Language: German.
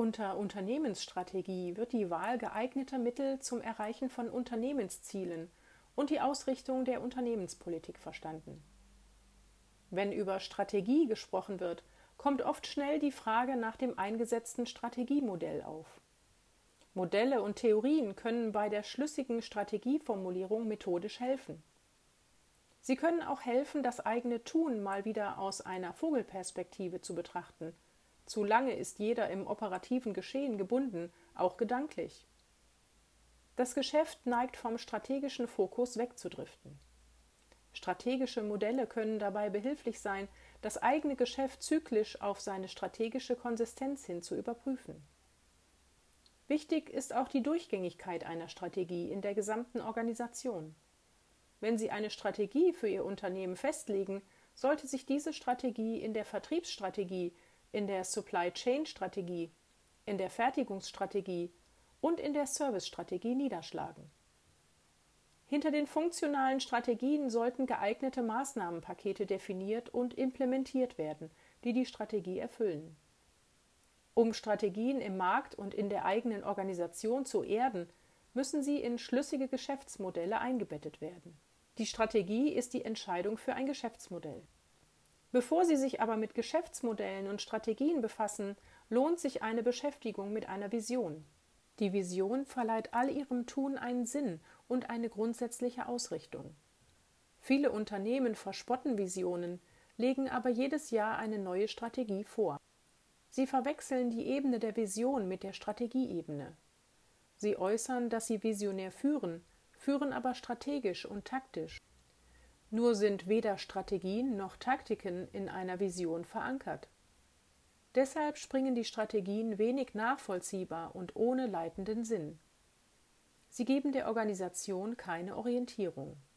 Unter Unternehmensstrategie wird die Wahl geeigneter Mittel zum Erreichen von Unternehmenszielen und die Ausrichtung der Unternehmenspolitik verstanden. Wenn über Strategie gesprochen wird, kommt oft schnell die Frage nach dem eingesetzten Strategiemodell auf. Modelle und Theorien können bei der schlüssigen Strategieformulierung methodisch helfen. Sie können auch helfen, das eigene Tun mal wieder aus einer Vogelperspektive zu betrachten. Zu lange ist jeder im operativen Geschehen gebunden, auch gedanklich. Das Geschäft neigt vom strategischen Fokus wegzudriften. Strategische Modelle können dabei behilflich sein, das eigene Geschäft zyklisch auf seine strategische Konsistenz hin zu überprüfen. Wichtig ist auch die Durchgängigkeit einer Strategie in der gesamten Organisation. Wenn Sie eine Strategie für Ihr Unternehmen festlegen, sollte sich diese Strategie in der Vertriebsstrategie, in der Supply Chain Strategie, in der Fertigungsstrategie und in der Servicestrategie niederschlagen. Hinter den funktionalen Strategien sollten geeignete Maßnahmenpakete definiert und implementiert werden, die die Strategie erfüllen. Um Strategien im Markt und in der eigenen Organisation zu erden, müssen sie in schlüssige Geschäftsmodelle eingebettet werden. Die Strategie ist die Entscheidung für ein Geschäftsmodell. Bevor Sie sich aber mit Geschäftsmodellen und Strategien befassen, lohnt sich eine Beschäftigung mit einer Vision. Die Vision verleiht all Ihrem Tun einen Sinn und eine grundsätzliche Ausrichtung. Viele Unternehmen verspotten Visionen, legen aber jedes Jahr eine neue Strategie vor. Sie verwechseln die Ebene der Vision mit der Strategieebene. Sie äußern, dass sie visionär führen, führen aber strategisch und taktisch. Nur sind weder Strategien noch Taktiken in einer Vision verankert. Deshalb springen die Strategien wenig nachvollziehbar und ohne leitenden Sinn. Sie geben der Organisation keine Orientierung.